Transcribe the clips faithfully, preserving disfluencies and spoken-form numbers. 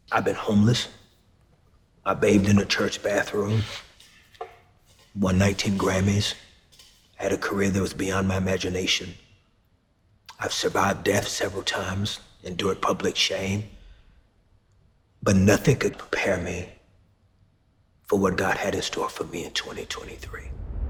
I've been homeless. I bathed in a church bathroom. Won nineteen Grammys. Had a career that was beyond my imagination. I've survived death several times, endured public shame. But nothing could prepare me for what God had in store for me in twenty twenty-three.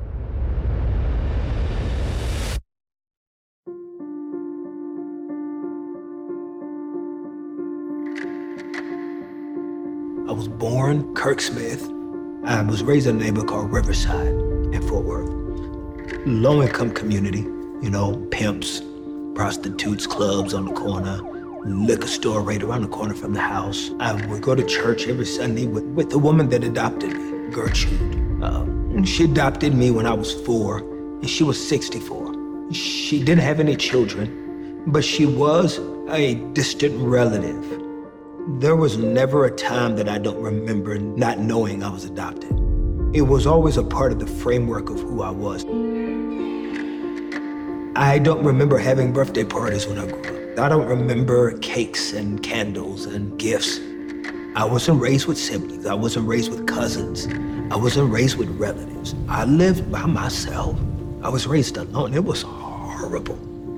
I was born Kirk Smith. I was raised in a neighborhood called Riverside in Fort Worth. Low-income community, you know, pimps, prostitutes, clubs on the corner, liquor store right around the corner from the house. I would go to church every Sunday with, with the woman that adopted me, Gertrude. Uh, she adopted me when I was four, and she was sixty-four. She didn't have any children, but she was a distant relative. There was never a time that I don't remember not knowing I was adopted. It was always a part of the framework of who I was. I don't remember having birthday parties when I grew up. I don't remember cakes and candles and gifts. I wasn't raised with siblings. I wasn't raised with cousins. I wasn't raised with relatives. I lived by myself. I was raised alone. It was horrible.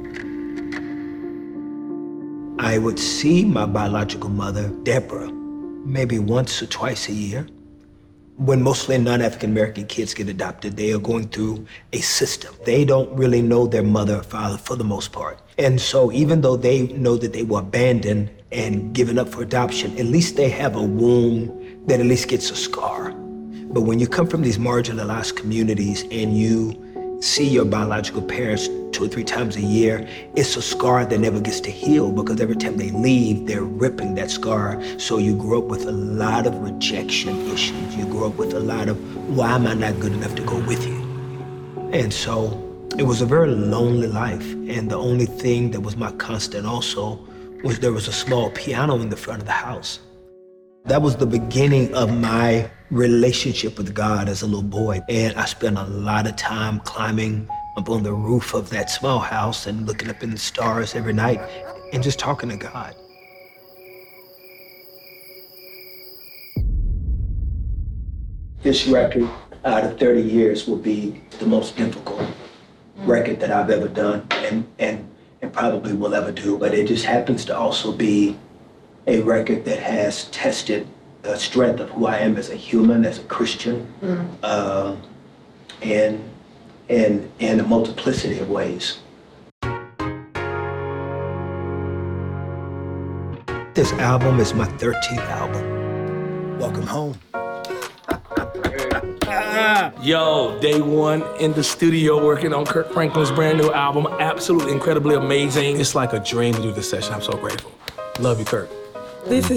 I would see my biological mother, Deborah, maybe once or twice a year. When mostly non-African American kids get adopted, they are going through a system. They don't really know their mother or father for the most part. And so even though they know that they were abandoned and given up for adoption, at least they have a wound that at least gets a scar. But when you come from these marginalized communities and you see your biological parents two or three times a year, it's a scar that never gets to heal because every time they leave, they're ripping that scar. So you grow up with a lot of rejection issues. You grow up with a lot of, why am I not good enough to go with you? And so it was a very lonely life. And the only thing that was my constant also was there was a small piano in the front of the house. That was the beginning of my relationship with God as a little boy. And I spent a lot of time climbing up on the roof of that small house and looking up in the stars every night and just talking to God. This record, out of thirty years, will be the most difficult record that I've ever done and, and, and probably will ever do. But it just happens to also be a record that has tested the strength of who I am as a human, as a Christian, mm. uh, and, and in a multiplicity of ways. This album is my thirteenth album. Welcome home. Yo, day one in the studio working on Kirk Franklin's brand new album. Absolutely incredibly amazing. It's like a dream to do this session. I'm so grateful. Love you, Kirk. This is